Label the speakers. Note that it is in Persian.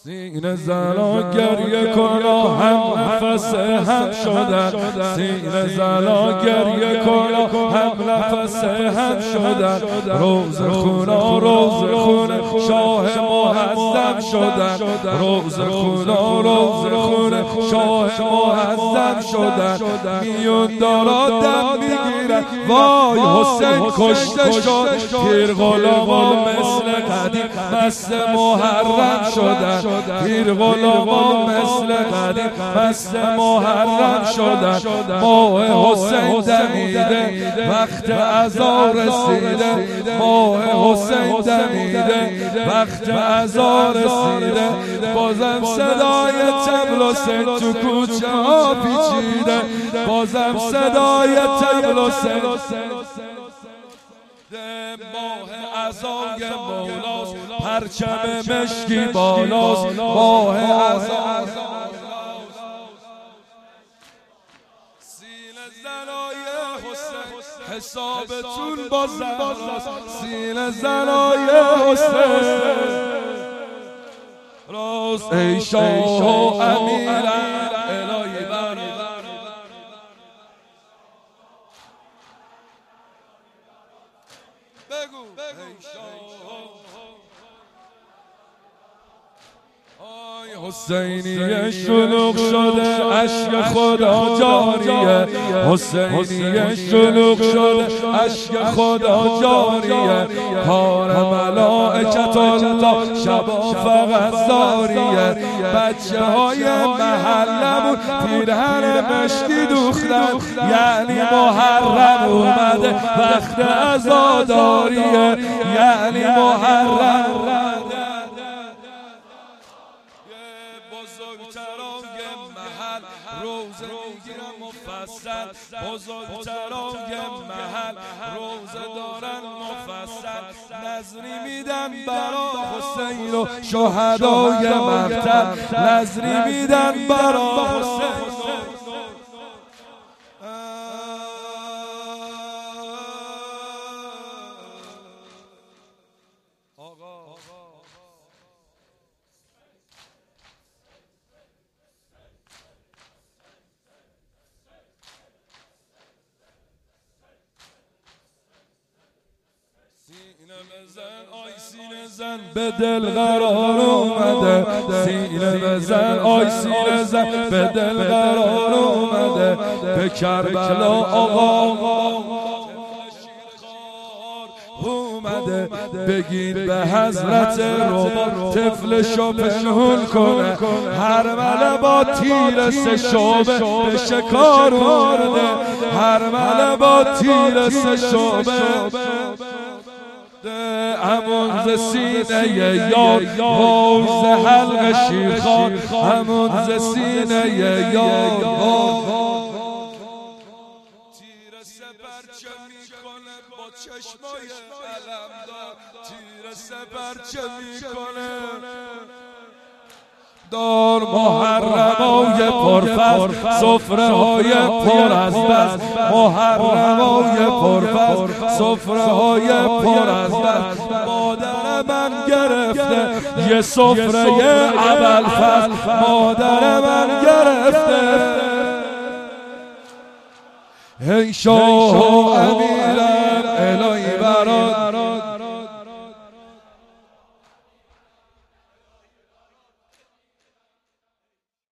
Speaker 1: سینه زنا گریه کنا هم نفس هم شدن، سینه زنا گریه کنا هم نفس هم شدن، روز خونا روز خون شاه معظم شدن، روز خونا روز خون شاه معظم شدن. میون دارا دم میگیرن وای حسین کشته شد، پیر غلاما مثل قدیم مست محرم شدن، پیر غلاما مثل قدیم مست محرم شدن. ماه حسین دمیده وقت عزا رسیده، ماه حسین دمیده وقت عزا رسیده. بازم صدای طبل حسین تو کوچه ها پیچیده، بازم صدای طبل حسین. ماه عزای مولاست پرچم مشکی بالاست، ماه عزای سینه زنای حسین حسابتون با زهراست، سینه زنای حسین راست. ای شاه و امیرم الهی بر بگو ای شاه حسینی شلوغ شده اشک خدا جاریه، حسینی شلوغ شده اشک خدا جاریه. کار ملائکت الله شبا فقط زاریه. بچه های محلمون پیرهن مشکی دوختن، یعنی محرم اومده وقت عزاداریه، یعنی محرم بزرگترای محل روزه میگیرن مفصل، بزرگترای محل روزه دارن مفصل. نذری میدن برا حسین و شهدای مقتل، نذری میدن برا حسین. سینه بزن آی سینه زن به دل قرار اومده، سینه بزن آی سینه زن به دل قرار اومده. به کربلا آقا اومده، بگید به حضرت ربا طفلشو پنهون کنه. هرمله با تیر سه شعبه به شکار آورده، هرمله با تیر سه شعبه همون ز سینه یار ووز حلق شیرخوان، همون ز سینه یار تیر سپر چه میکنه با چشمای علمدار، تیر سپر چه میکنه دار. محرمای پرفضل سفره های پر از بس، محرمای پرفضل سفره های پر از بس. مادر من گرفته یه سفره ابوالفضل، مادر من گرفته. ای شاه و امیرم الهی برات